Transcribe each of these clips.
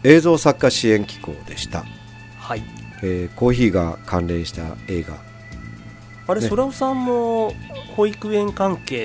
映像作家支援機構でした。 はい。 コーヒーが関連した映画。 あれ、ね、空尾さんも保育園関係って。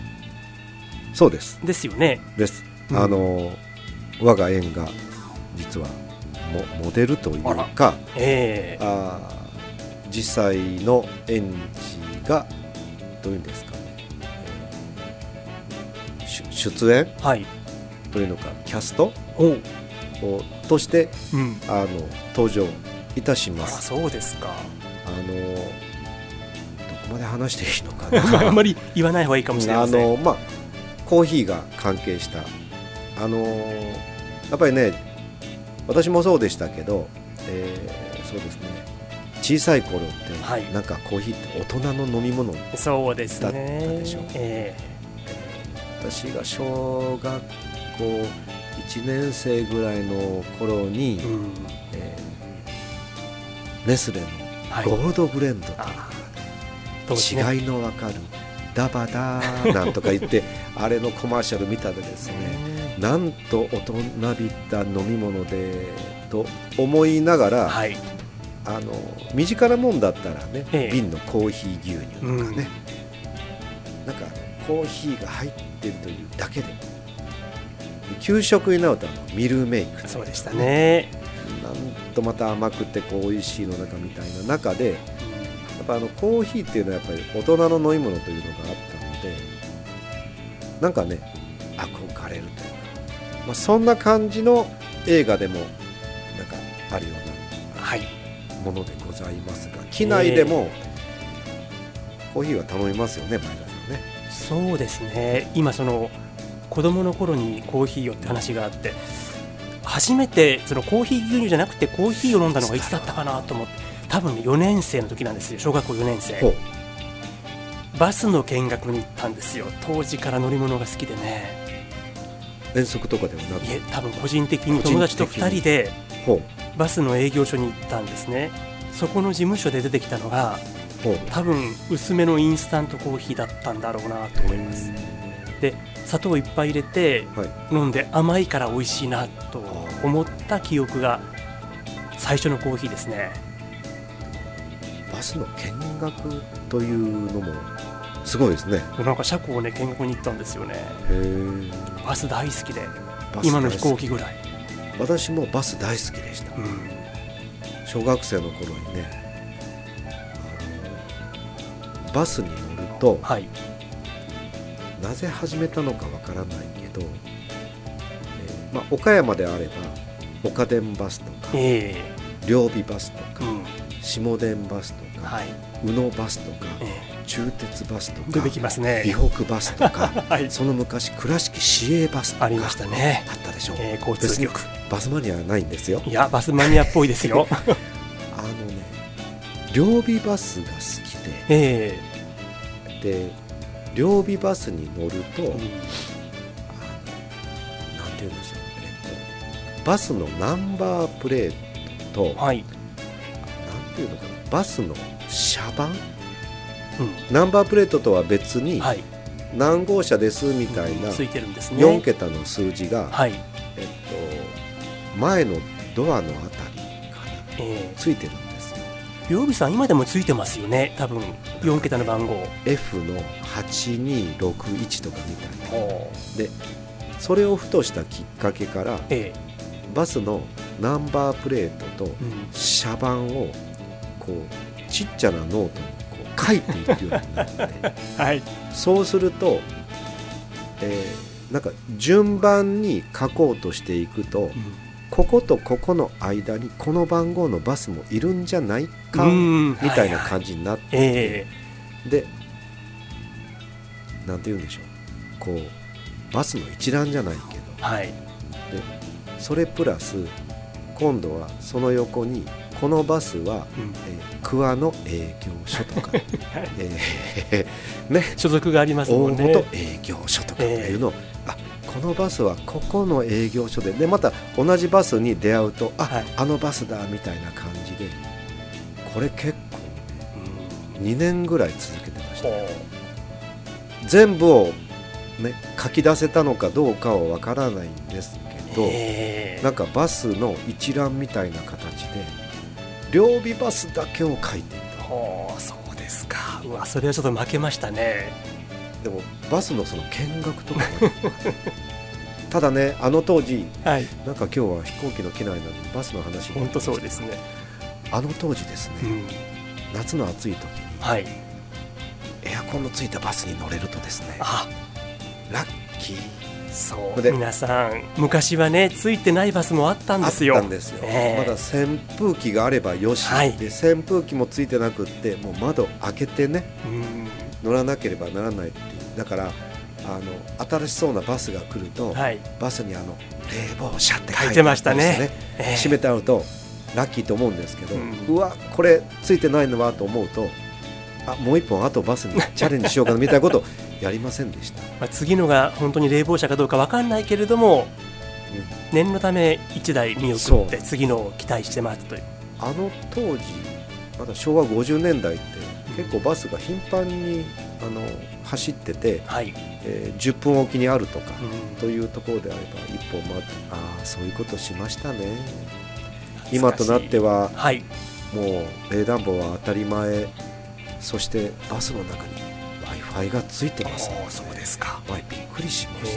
そうです。 ですよね。 です。我が園が実はモデルというか、実際の園児がどういうんですかね、出演、はい、というのかキャストとして、登場いたします。 そうですか。 どこまで話していいのかなあんまり言わない方がいいかもしれません。 コーヒーが関係したやっぱりね、私もそうでしたけど、そうですね、小さい頃って、なんかコーヒーって大人の飲み物だったでしょ。私が小学校1年生ぐらいの頃に、ネスレのゴールドブレンドというのが、違いの分かるダバダーなんとか言ってあれのコマーシャル見たでですね、なんと大人びた飲み物でと思いながら、身近なもんだったらね、瓶のコーヒー牛乳とかね、なんかコーヒーが入ってるというだけで、給食になるとミルメイク、 そうでしたね。 なんとまた甘くて美味しいの中みたいな中で、やっぱコーヒーっていうのはやっぱり大人の飲み物というのがあったので、なんかね憧れるというか、そんな感じの映画でもなんかあるようなものでございますが、機内でもコーヒーは頼みますよね、前田さんね。 そうですね。今その子供の頃にコーヒーをって話があって、初めてそのコーヒー牛乳じゃなくてコーヒーを飲んだのがいつだったかなと思って、多分4年生の時なんですよ。小学校4年生。バスの見学に行ったんですよ。当時から乗り物が好きでね。 遠足とかではなく、 いえ、多分個人的に友達と2人でバスの営業所に行ったんですね。そこの事務所で出てきたのが多分薄めのインスタントコーヒーだったんだろうなと思います。で、砂糖いっぱい入れて飲んで甘いから美味しいなと思った記憶が最初のコーヒーですね。 バスの見学というのもすごいですね。 なんか車庫をね、見学に行ったんですよね。バス大好きで、今の飛行機ぐらい。 私もバス大好きでした。小学生の頃にね、バスに乗ると、なぜ始めたのかわからないけど、岡山であれば岡電バスとか、両備バスとか、下電バスとか、宇野バスとか、中鉄バスとか出てきますね。 美北バスとか、その昔倉敷市営バスとかありましたね。 あったでしょう。 交通局。 バスマニアはないんですよ。 いや、バスマニアっぽいですよ。 両備バスが好きで、で両備バスに乗ると、なんていうんでしょう、バスのナンバープレートと、なんていうのかな、バスの車番、ナンバープレートとは別に、何号車ですみたいな、4桁の数字が、前のドアのあたりからついてるんですよ。 両備さん今でもついてますよね、多分4桁の番号 F の8261とかみたいな。でそれをふとしたきっかけから、バスのナンバープレートと車番をこうちっちゃなノートにこう書いていくようになって、そうすると、なんか順番に書こうとしていくと、こことここの間にこの番号のバスもいるんじゃないかみたいな感じになって、でなんて言うんでしょう、こうバスの一覧じゃないけど、でそれプラス今度はその横にこのバスは、桑の営業所とか、 所属がありますもんね。 大本営業所とかっていうのを、このバスはここの営業所で、また同じバスに出会うと、あのバスだみたいな感じで、これ結構、2年ぐらい続けてました。全部をね、書き出せたのかどうかはわからないんですけど、なんかバスの一覧みたいな形で両備バスだけを書いていた。 そうですか。うわ、それはちょっと負けましたね。 でもバスのその見学とか、ね、ただね、あの当時、なんか今日は飛行機の機内なのにバスの話に本当そうですね。 あの当時ですね、夏の暑い時に、エアコンのついたバスに乗れるとですね、ラッキー。 そうで、皆さん昔はね、ついてないバスもあったんですよ。 あったんですよ、まだ扇風機があればよし、で扇風機もついてなくって、もう窓開けてね、乗らなければならないっていう。だから新しそうなバスが来ると、バスに冷房車って書いてましたね。閉めてあるとラッキーと思うんですけど、うわ、これついてないのはと思うと、もう一本あとバスにチャレンジしようかなみたいなことをやりませんでした。 次のが本当に冷房車かどうか分かんないけれども、念のため1台見送って次のを期待して待つという。 あの当時まだ昭和50年代って結構バスが頻繁に走ってて、10分おきにあるとか、というところであれば一本待って、そういうことしましたね。今となっては、もう冷暖房は当たり前。そしてバスの中に Wi-Fi がついてます、ね。 そうですか。 びっくりしました。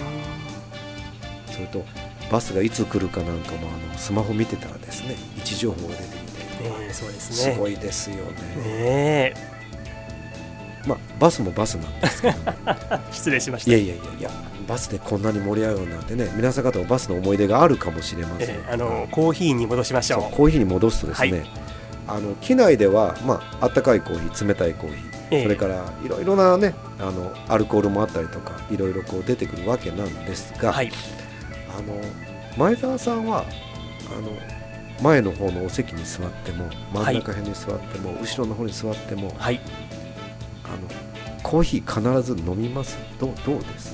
それとバスがいつ来るかなんかもスマホ見てたらですね、位置情報が出てきて、 そうですね、 すごいですよね。バスもバスなんですけど、 失礼しました。 いやバスでこんなに盛り上がるなんてね、皆さん方もバスの思い出があるかもしれません。 コーヒーに戻しましょう。 コーヒーに戻すとですね、機内では、あったかいコーヒー、冷たいコーヒー、それからいろいろなね、アルコールもあったりとか、いろいろこう出てくるわけなんですが、前澤さんは前の方のお席に座っても、真ん中辺に座っても、後ろの方に座っても、コーヒー必ず飲みます？どうです？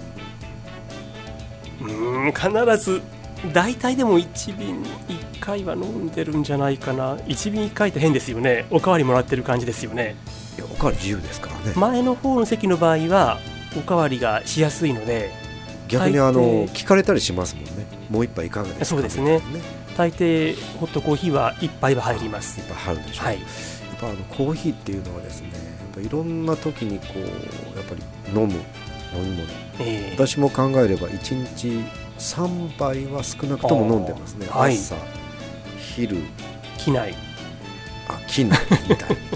必ず。大体でも1便1回は飲んでるんじゃないかな。1便1回って変ですよね。おかわりもらってる感じですよね。 いや、おかわり自由ですからね。 前の方の席の場合はおかわりがしやすいので、 逆に聞かれたりしますもんね。もう一杯いかがですか？ そうですね。大抵ホットコーヒーは1杯は入ります。 1杯入るでしょう。やっぱコーヒーっていうのはですね、やっぱいろんな時にこうやっぱり飲み物、私も考えれば1日3杯は少なくとも飲んでますね。朝、昼、 機内みたいに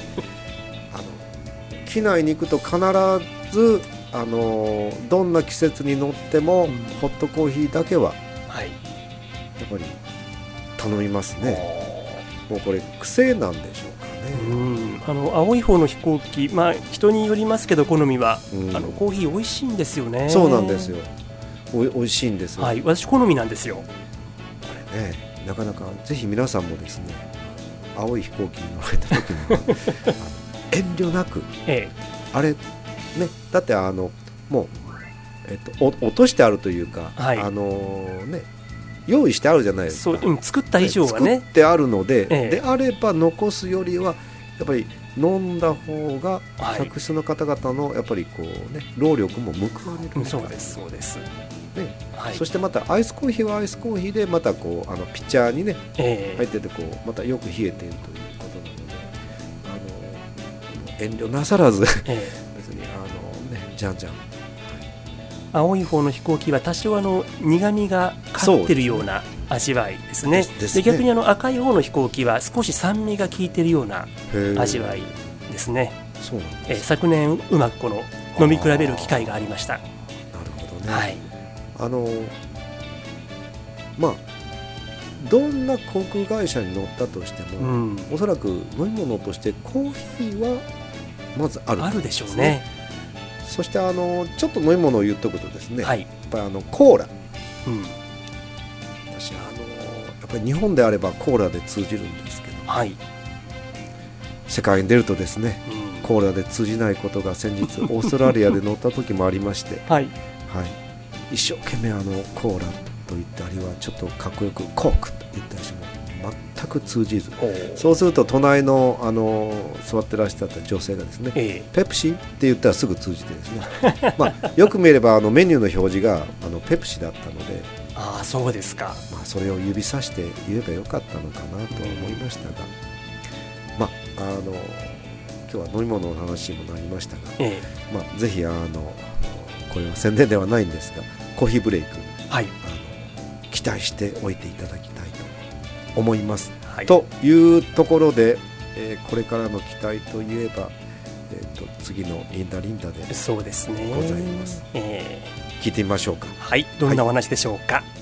機内に行くと必ずどんな季節に乗っても、ホットコーヒーだけはやっぱり頼みますね。もうこれ癖なんでしょうかね。 青い方の飛行機、人によりますけど好みは、コーヒー美味しいんですよね。 そうなんですよ。美味しいんですよ。 私好みなんですよ。これね、なかなかぜひ皆さんもですね、青い飛行機に乗られた時に遠慮なく、あれね、だってもう、落としてあるというか、用意してあるじゃないですか。 作った以上はね、 作ってあるので、であれば残すよりはやっぱり飲んだ方が客室の方々のやっぱりこうね、労力も報われる。 そうですそしてまたアイスコーヒーはアイスコーヒーでまたこうピッチャーにね、入っててこうまたよく冷えているということなので、遠慮なさらず、別にじゃんじゃん。 青い方の飛行機は多少苦みが勝ってるような味わいですね。で逆に赤い方の飛行機は少し酸味が効いてるような味わいですね。 そうなんです。 昨年うまく飲み比べる機会がありました。なるほどね。どんな航空会社に乗ったとしても、おそらく飲み物としてコーヒーはまずあるでしょうね。 そしてちょっと飲み物を言っとくとですね、やっぱりコーラ、私やっぱり日本であればコーラで通じるんですけど、世界に出るとですね、コーラで通じないことが先日オーストラリアで乗った時もありまして、一生懸命コーラと言ったりはちょっとかっこよくコークと言ったりし全く通じず、そうすると隣の、座ってらっしゃった女性がですね、ペプシって言ったらすぐ通じてですねよく見ればメニューの表示がペプシだったので、 ああそうですか、 それを指さして言えばよかったのかなと思いましたが、今日は飲み物の話にもなりましたが、ぜひこれは宣伝ではないんですが、コーヒーブレイク、期待しておいていただきたいと思います、というところで、これからの期待といえば、次のリンダリンダでございます。聞いてみましょうか。 どんなお話でしょうか。